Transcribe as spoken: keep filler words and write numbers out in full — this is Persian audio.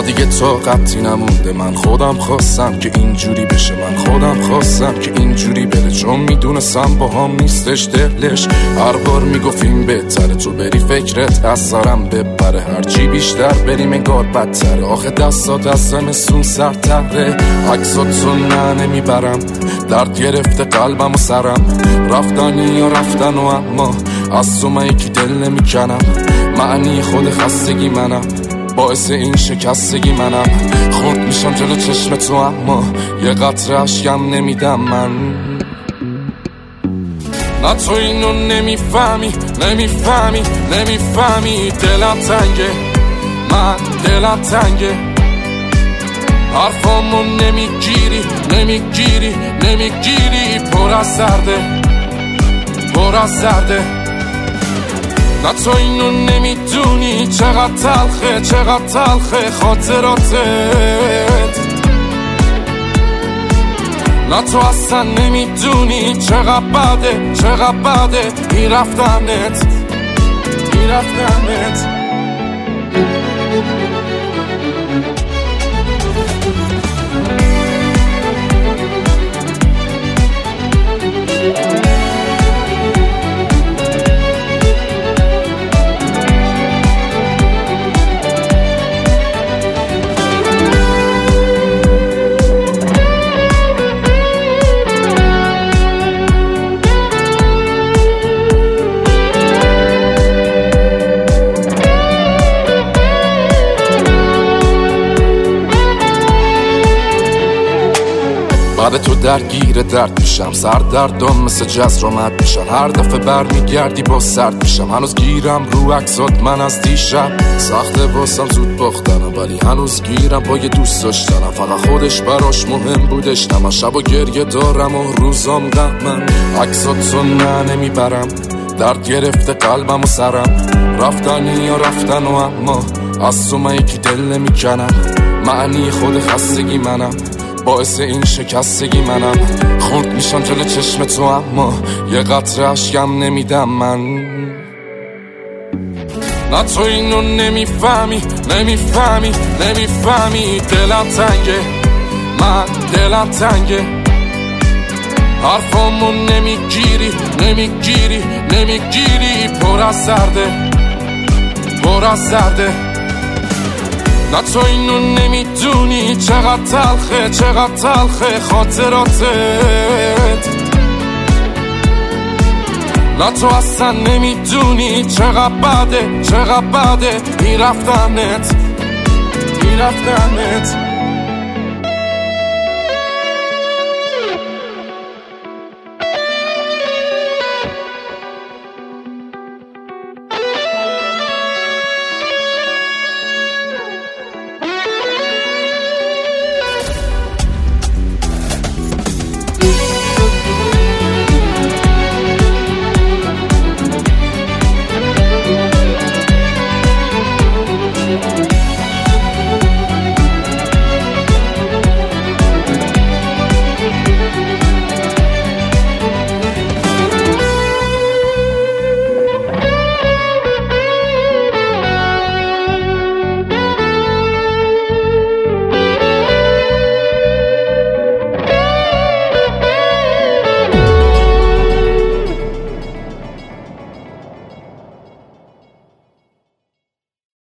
ما دیگه طاقتی نمونده، من خودم خواستم که اینجوری بشه، من خودم خواستم که اینجوری بره، چون میدونستم با هم نیستش دلش. هر بار میگفتیم بهتره تو بری فکرت از سرم ببره، هرچی بیشتر بریم انگار بدتره، آخه دستات از زمستون سرتره. عکساتو نه نمیبرم، درد گرفته قلبم و سرم، رفتنی یا رفتن و اما از تو من یکی دل نمیکنم. معنی خود خستگی منم، باعث این شکستگی منم، خود میشم جلو چشم تو اما یه قطره اشکم نمیدم من. نه تو اینو نمیفهمی نمیفهمی نمیفهمی، دلم تنگه من دلم تنگه، حرفامو نمیگیری نمیگیری نمیگیری، پر از درده پر از درده. نه تو اینو نمیدونی چقدر تلخه چقدر تلخه خاطراتت، نه تو اصلا نمیدونی چقدر بده چقدر بده این رفتنت این رفتنت. بعد تو درگیر درد میشم، سر دردم مثل جزر آمد میشن، هر دفعه برمیگردی با سرد میشم، هنوز گیرم رو عکسات من از دیشب، سخته واسم زود باختنم ولی هنوز گیرم با یه دوست داشتنم، فقط خودش براش مهم بودش، نه من شب و گریه دارم و روزام غمم. عکساتو نه نمیبرم، درد گرفته قلبم و سرم، رفتنی یا رفتن و اما از تو من یکی دل نمیکنم. معنی خود خستگی منم، باعث این شکستگی منم، خورد میشم جلو چشم تو اما یه قطره اشکم نمیدم من. نه تو اینو نمیفهمی نمیفهمی نمیفهمی، دلم تنگه من دلم تنگه، حرفامو نمیگیری نمیگیری نمیگیری، پر از درده پر از درده. نه تو اینو نمیدونی چقدر تلخه چقدر تلخه خاطراتت، نه تو اصلا نمیدونی چقدر بده چقدر بده این رفتنت این رفتنت.